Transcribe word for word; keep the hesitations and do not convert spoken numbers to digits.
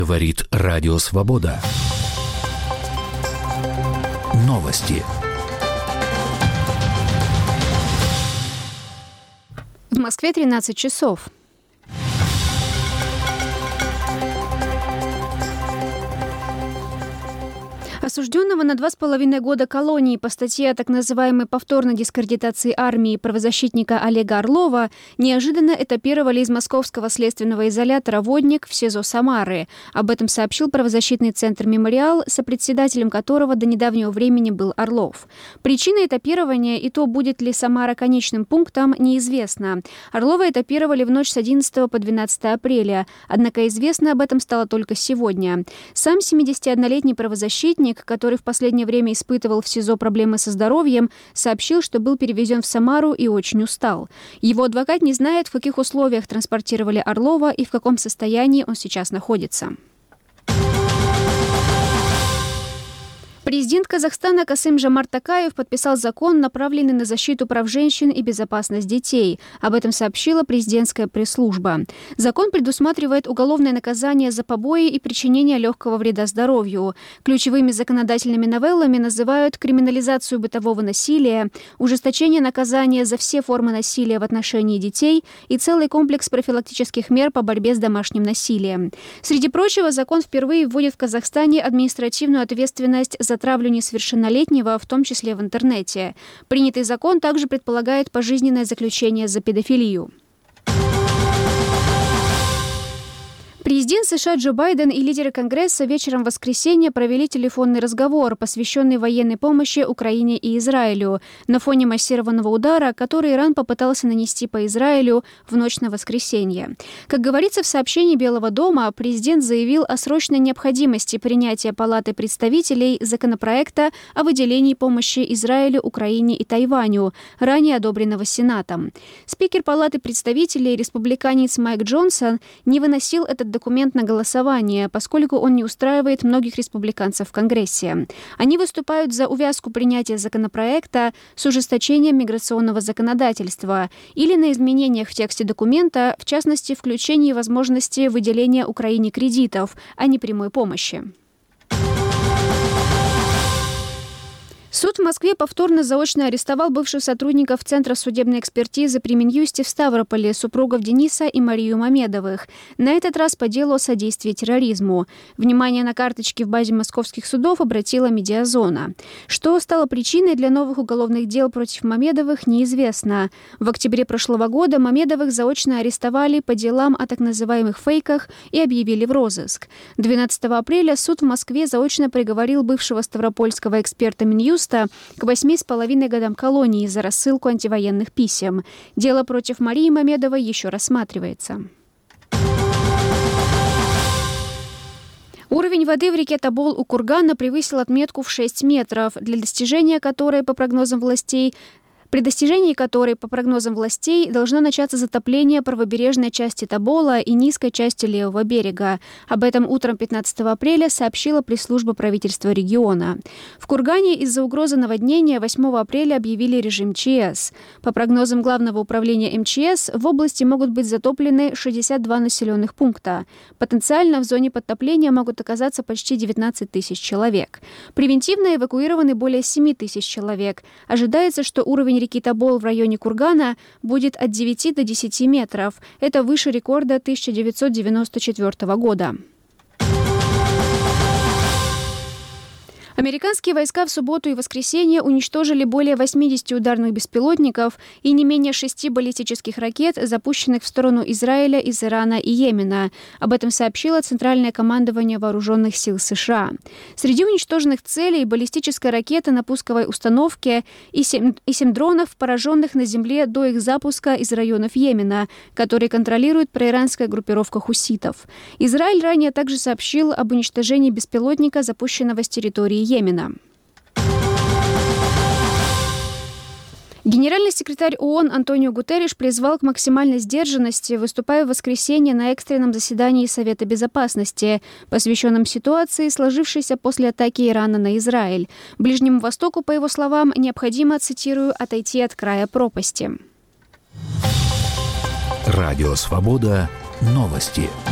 Говорит Радио Свобода. Новости. В Москве тринадцать часов. Осужденного на два с половиной года колонии по статье о так называемой повторной дискредитации армии правозащитника Олега Орлова неожиданно этапировали из московского следственного изолятора «Водник» в СИЗО Самары. Об этом сообщил правозащитный центр «Мемориал», сопредседателем которого до недавнего времени был Орлов. Причина этапирования и то, будет ли Самара конечным пунктом, неизвестно. Орлова этапировали в ночь с одиннадцатого по двенадцатое апреля, однако известно об этом стало только сегодня. Сам семидесятиоднолетний правозащитник, который в последнее время испытывал в СИЗО проблемы со здоровьем, сообщил, что был перевезен в Самару и очень устал. Его адвокат не знает, в каких условиях транспортировали Орлова и в каком состоянии он сейчас находится. Президент Казахстана Касым-Жомарт Токаев подписал закон, направленный на защиту прав женщин и безопасность детей. Об этом сообщила президентская пресс-служба. Закон предусматривает уголовное наказание за побои и причинение легкого вреда здоровью. Ключевыми законодательными новеллами называют криминализацию бытового насилия, ужесточение наказания за все формы насилия в отношении детей и целый комплекс профилактических мер по борьбе с домашним насилием. Среди прочего, закон впервые вводит в Казахстане административную ответственность за травлю несовершеннолетнего, в том числе в интернете. Принятый закон также предполагает пожизненное заключение за педофилию. Президент США Джо Байден и лидеры Конгресса вечером в воскресенье провели телефонный разговор, посвященный военной помощи Украине и Израилю, на фоне массированного удара, который Иран попытался нанести по Израилю в ночь на воскресенье. Как говорится в сообщении Белого дома, президент заявил о срочной необходимости принятия Палатой представителей законопроекта о выделении помощи Израилю, Украине и Тайваню, ранее одобренного Сенатом. Спикер Палаты представителей, республиканец Майк Джонсон, не выносил этот документ документ на голосование, поскольку он не устраивает многих республиканцев в Конгрессе. Они выступают за увязку принятия законопроекта с ужесточением миграционного законодательства или на изменениях в тексте документа, в частности, включении возможности выделения Украине кредитов, а не прямой помощи. Суд в Москве повторно заочно арестовал бывших сотрудников Центра судебной экспертизы при Минюсте в Ставрополе, супругов Дениса и Марию Мамедовых. На этот раз по делу о содействии терроризму. Внимание на карточки в базе московских судов обратила «Медиазона». Что стало причиной для новых уголовных дел против Мамедовых, неизвестно. В октябре прошлого года Мамедовых заочно арестовали по делам о так называемых фейках и объявили в розыск. двенадцатого апреля суд в Москве заочно приговорил бывшего ставропольского эксперта Минюста к восьми с половиной годам колонии за рассылку антивоенных писем. Дело против Марии Мамедовой еще рассматривается. Уровень воды в реке Тобол у Кургана превысил отметку в шесть метров, для достижения которой, по прогнозам властей, При достижении которой, по прогнозам властей, должно начаться затопление правобережной части Тобола и низкой части левого берега. Об этом утром пятнадцатого апреля сообщила пресс-служба правительства региона. В Кургане из-за угрозы наводнения восьмого апреля объявили режим ЧС. По прогнозам Главного управления эм че эс, в области могут быть затоплены шестьдесят два населенных пункта. Потенциально в зоне подтопления могут оказаться почти девятнадцать тысяч человек. Превентивно эвакуированы более семь тысяч человек. Ожидается, что уровень реки Тобол в районе Кургана будет от девяти до десяти метров. Это выше рекорда тысяча девятьсот девяносто четвёртого года. Американские войска в субботу и воскресенье уничтожили более восьмидесяти ударных беспилотников и не менее шести баллистических ракет, запущенных в сторону Израиля из Ирана и Йемена. Об этом сообщило Центральное командование Вооруженных сил США. Среди уничтоженных целей баллистическая ракета на пусковой установке и семь, и семь дронов, пораженных на земле до их запуска из районов Йемена, которые контролирует проиранская группировка хуситов. Израиль ранее также сообщил об уничтожении беспилотника, запущенного с территории Йемена. Генеральный секретарь ООН Антонио Гутерриш призвал к максимальной сдержанности, выступая в воскресенье на экстренном заседании Совета Безопасности, посвященном ситуации, сложившейся после атаки Ирана на Израиль. Ближнему Востоку, по его словам, необходимо, цитирую, «отойти от края пропасти». Радио «Свобода». Новости.